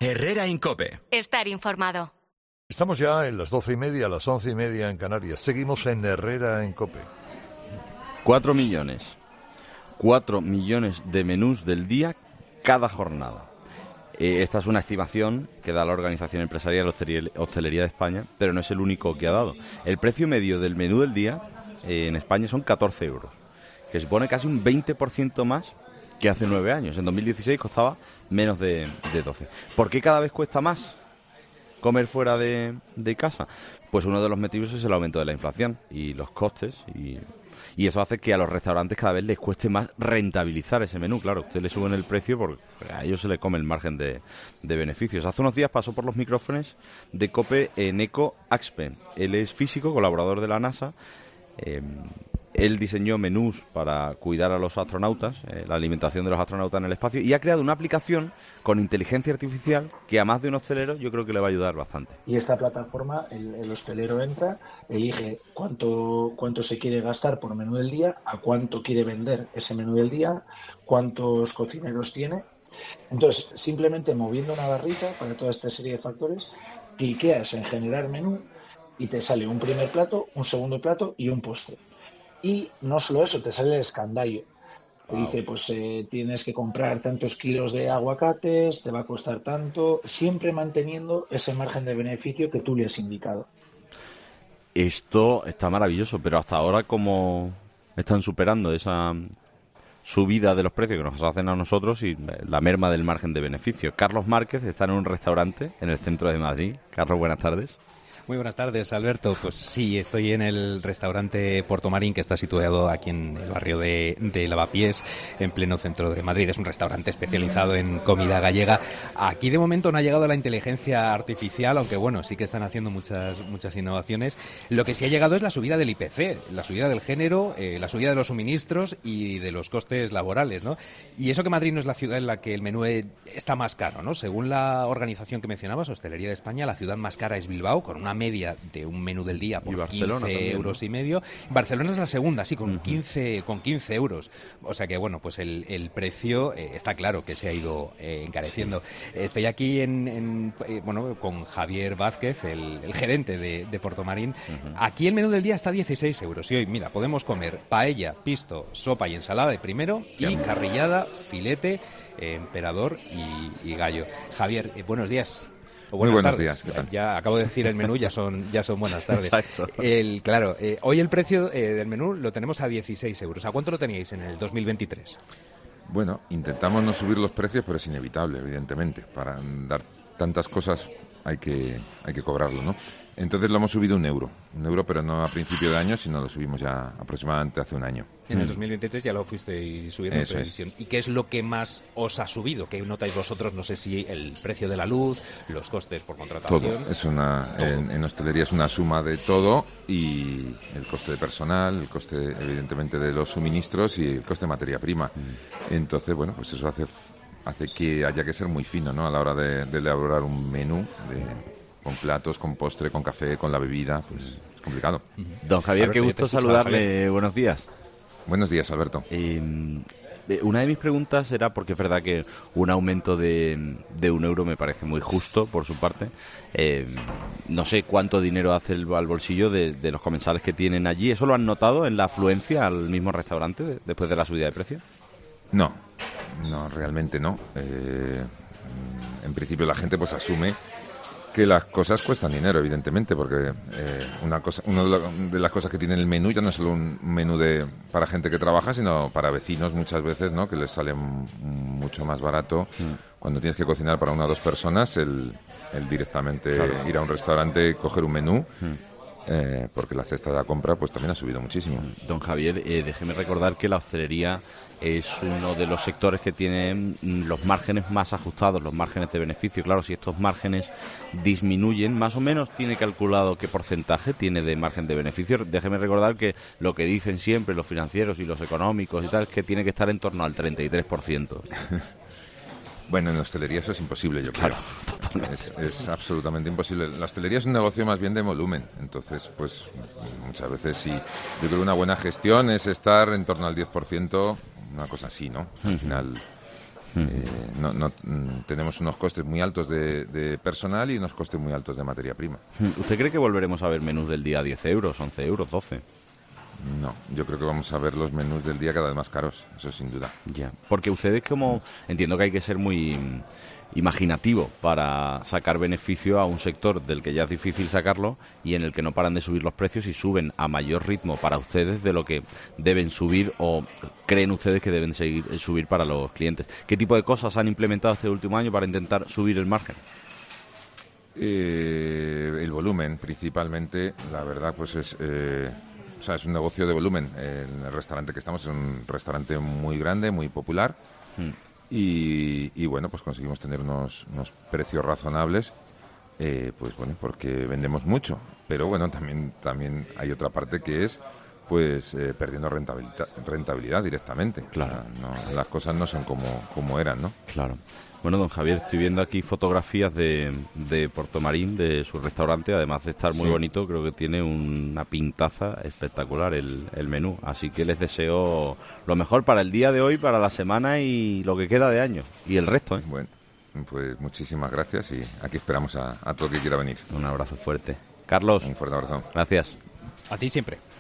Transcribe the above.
Herrera en COPE. Estar informado. Estamos ya en las 12:30, las 11:30 en Canarias. Seguimos en Herrera en COPE. 4 millones. 4 millones de menús del día cada jornada. Esta es una estimación que da la Organización Empresarial Hostelería de España, pero no es el único que ha dado. El precio medio del menú del día en España son 14 euros, que supone casi un 20% más que hace 9 años. En 2016 costaba menos de 12. ¿Por qué cada vez cuesta más comer fuera de casa? Pues uno de los motivos es el aumento de la inflación y los costes, y eso hace que a los restaurantes cada vez les cueste más rentabilizar ese menú. Claro, usted le suben el precio porque a ellos se le come el margen de beneficios. Hace unos días pasó por los micrófonos de COPE Neko Axpe. Él es físico, colaborador de la NASA. Él diseñó menús para cuidar a los astronautas, la alimentación de los astronautas en el espacio, y ha creado una aplicación con inteligencia artificial que a más de un hostelero yo creo que le va a ayudar bastante. Y esta plataforma, el hostelero entra, elige cuánto se quiere gastar por menú del día, a cuánto quiere vender ese menú del día, cuántos cocineros tiene. Entonces, simplemente moviendo una barrita para toda esta serie de factores, cliqueas en generar menú y te sale un primer plato, un segundo plato y un postre. Y no solo eso, te sale el escandallo. Te dice, pues tienes que comprar tantos kilos de aguacates, te va a costar tanto, siempre manteniendo ese margen de beneficio que tú le has indicado. Esto está maravilloso, pero hasta ahora, ¿cómo están superando esa subida de los precios que nos hacen a nosotros y la merma del margen de beneficio? Carlos Márquez está en un restaurante en el centro de Madrid. Carlos, buenas tardes. Muy buenas tardes, Alberto. Pues sí, estoy en el restaurante Portomarín, que está situado aquí en el barrio de Lavapiés, en pleno centro de Madrid. Es un restaurante especializado en comida gallega. Aquí de momento no ha llegado la inteligencia artificial, aunque bueno, sí que están haciendo muchas innovaciones. Lo que sí ha llegado es la subida del IPC, la subida del género, la subida de los suministros y de los costes laborales, ¿no? Y eso que Madrid no es la ciudad en la que el menú está más caro, ¿no? Según la organización que mencionabas, Hostelería de España, la ciudad más cara es Bilbao, con una media de un menú del día por 15 euros y medio. Barcelona es la segunda, sí, con 15 euros. O sea que, bueno, pues el precio está claro que se ha ido encareciendo. Sí. Estoy aquí con Javier Vázquez, el gerente de Portomarín. Aquí el menú del día está a 16 euros. Y hoy, mira, podemos comer paella, pisto, sopa y ensalada de primero y carrillada, filete, emperador y gallo. Javier, buenos días. Muy buenos días, ¿qué tal? Ya acabo de decir el menú, ya son buenas tardes. Exacto. Hoy el precio del menú lo tenemos a 16 euros. ¿A cuánto lo teníais en el 2023? Bueno, intentamos no subir los precios, pero es inevitable, evidentemente. Para dar tantas cosas hay que cobrarlo, ¿no? Entonces lo hemos subido un euro, pero no a principio de año, sino lo subimos ya aproximadamente hace un año. En el 2023 ya lo fuisteis subiendo en previsión. ¿Y qué es lo que más os ha subido? ¿Qué notáis vosotros? No sé si el precio de la luz, los costes por contratación. Todo. En hostelería es una suma de todo, y el coste de personal, el coste evidentemente de los suministros y el coste de materia prima. Entonces, bueno, pues eso hace que haya que ser muy fino, ¿no? A la hora de elaborar un menú con platos, con postre, con café, con la bebida, pues es complicado. Don Javier, Alberto, qué gusto saludarle. Buenos días. Buenos días, Alberto. Una de mis preguntas era, porque es verdad que un aumento de un euro me parece muy justo por su parte. No sé cuánto dinero hace al bolsillo de los comensales que tienen allí. ¿Eso lo han notado en la afluencia al mismo restaurante después de la subida de precio? No, realmente no. En principio la gente pues asume que las cosas cuestan dinero, evidentemente, porque una de las cosas que tiene el menú ya no es solo un menú para gente que trabaja, sino para vecinos muchas veces, ¿no? Que les sale mucho más barato cuando tienes que cocinar para una o dos personas el directamente ir a un restaurante, coger un menú. Porque la cesta de la compra pues también ha subido muchísimo. Don Javier, déjeme recordar que la hostelería es uno de los sectores que tienen los márgenes más ajustados, los márgenes de beneficio. Claro, si estos márgenes disminuyen, más o menos tiene calculado qué porcentaje tiene de margen de beneficio. Déjeme recordar que lo que dicen siempre los financieros y los económicos y tal es que tiene que estar en torno al 33%. Bueno, en la hostelería eso es imposible, yo creo. Es absolutamente imposible. La hostelería es un negocio más bien de volumen. Entonces, pues, muchas veces sí. Yo creo que una buena gestión es estar en torno al 10%, una cosa así, ¿no? Al final, Tenemos unos costes muy altos de personal y unos costes muy altos de materia prima. ¿Usted cree que volveremos a ver menús del día a 10 euros, 11 euros, 12? No, yo creo que vamos a ver los menús del día cada vez más caros, eso sin duda. Ya, porque ustedes entiendo que hay que ser muy imaginativo para sacar beneficio a un sector del que ya es difícil sacarlo y en el que no paran de subir los precios y suben a mayor ritmo para ustedes de lo que deben subir o creen ustedes que deben subir para los clientes. ¿Qué tipo de cosas han implementado este último año para intentar subir el margen? El volumen, principalmente, la verdad, pues es un negocio de volumen. En el restaurante que estamos es un restaurante muy grande, muy popular. Y bueno, pues conseguimos tener unos precios razonables, pues bueno, porque vendemos mucho. Pero bueno, también hay otra parte que es pues perdiendo rentabilidad directamente. Claro. Las cosas no son como eran, ¿no? Claro. Bueno, don Javier, estoy viendo aquí fotografías de Portomarín, de su restaurante. Además de estar muy bonito, creo que tiene una pintaza espectacular el menú. Así que les deseo lo mejor para el día de hoy, para la semana y lo que queda de año. Y el resto, ¿eh? Bueno, pues muchísimas gracias y aquí esperamos a todo el que quiera venir. Un abrazo fuerte. Carlos. Un fuerte abrazo. Gracias. A ti siempre.